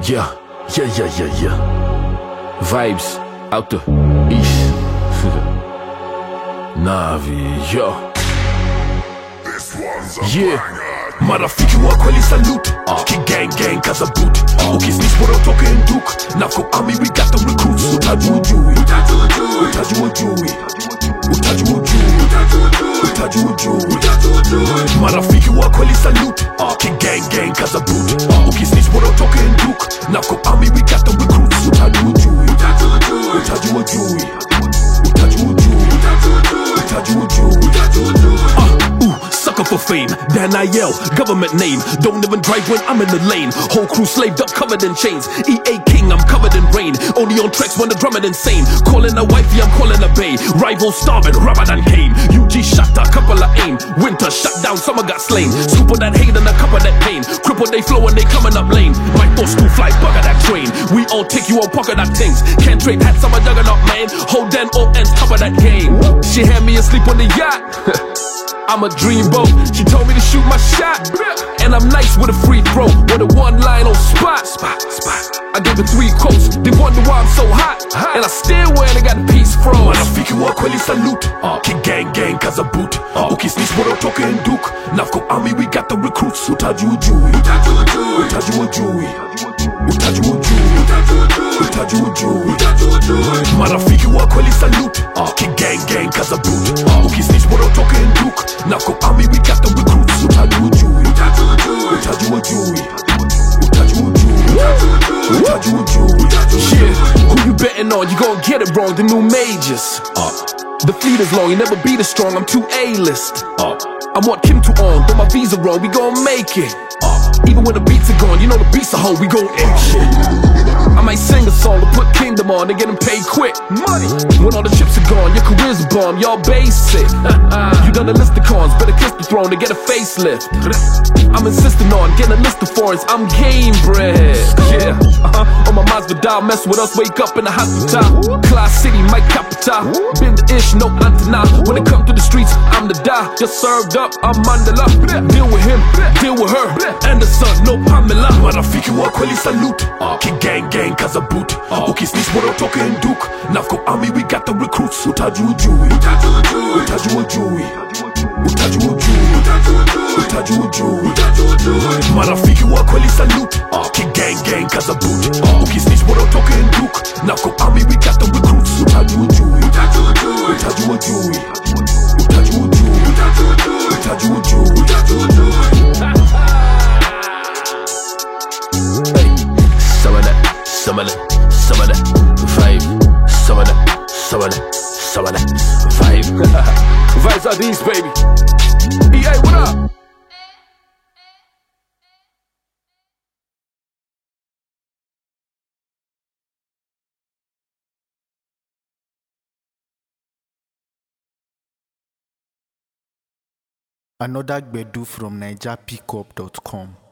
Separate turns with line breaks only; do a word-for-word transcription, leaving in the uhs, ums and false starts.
Yeah, yeah, yeah, yeah, yeah. Vibes out the east. Navi, yo. Yeah. Marafiki wa kweli salute. Kigang gang kaza boot. Ukisnis bora utoke nduk. Na for army we got the recruits. Utajua ujui. Utajua ujui. Utajua ujui. Utajua ujui. Marafiki wa kweli salute. Kigang gang kaza boot. Ukisnis bora utoke nduk. Na for army we got the recruits. Utajua ujui. Utajua ujui. Utajua ujui. Utajua ujui. Sucker for fame, then I yell, government name. Don't even drive when I'm in the lane. Whole crew slaved up, covered in chains. E A King, I'm covered in rain. Only on tracks when the drumming insane. Calling a wifey, I'm calling a bae. Rival starving, Ramadan came. U G shot a couple of aim. Winter shut down, summer got slain. Scoop of that hate and a cup of that pain. Cripple they flow and they coming up lane. My thoughts too fly, bugger that train. We all take you on pocket that things. Can't trade hats, I'm a juggernaut man. Hold then O ends, top of that game. She had me asleep on the yacht. I'm a dreamboat. She told me to shoot my shot, and I'm nice with a free throw. With a one line on spot, spot, spot. I gave her three quotes. They wonder why I'm so hot, and I still wear it. I got a piece froze. Marafiki wa kweli salute. Kigang gang kaza boot. Ukisnis bora utoke nduk. Na for army we got the recruits. Utajua ujui. Utajua ujui. Utajua ujui. Utajua ujui. Marafiki wa kweli salute. Kigang gang kaza boot. Ukisnis bora utoke nduk. Na for army we got the recruits. Utajua ujui. Utajua ujui. Utajua ujui. Utajua ujui. Yeah, who you betting on? You gon' get it wrong, the new majors. uh, The fleet is long, you never beat us strong. I'm too A-list. uh, I want Kim to on, but my visa wrong. We gon' make it. uh, Even when the beats are gone, you know the beats are whole. We gon' ape shit. I might sing a song to put Kingdom on and get them paid quick. Money. When all the chips are gone, your career's a bomb, y'all basic. You done a list of cons, better kiss the throne to get a facelift. I'm insisting on getting a list of foreigns, I'm game bred. Yeah, uh-huh. On my Masvidal, mess with us, wake up in the hospital. Class City, my capital. Been the ish, no antenna. When it come to the streets, I'm the die. Just served up, I'm Mandela. Deal with him, deal with her. And the son, no Pamela. Marafiki wa kweli salute. Kigang gang kaza boot. Ukisnis bora utoke nduk. Na for army we got the recruits. Utajua ujui. Utajua ujui. Utajua ujui. Utajua ujui. Marafiki wa kweli salute. Kigang gang kaza boot. Ukisnis bora utoke nduk. Na for army we got the recruits. Utajua ujui. Utajua ujui. Utajua ujui. Utajua ujui. Hey, some of that, some of that, some of that vibe, some of that, some of that, some of that vibe. Vibes are these, baby. E A, what up?
Another Gbedu from Niger Pickup dot com.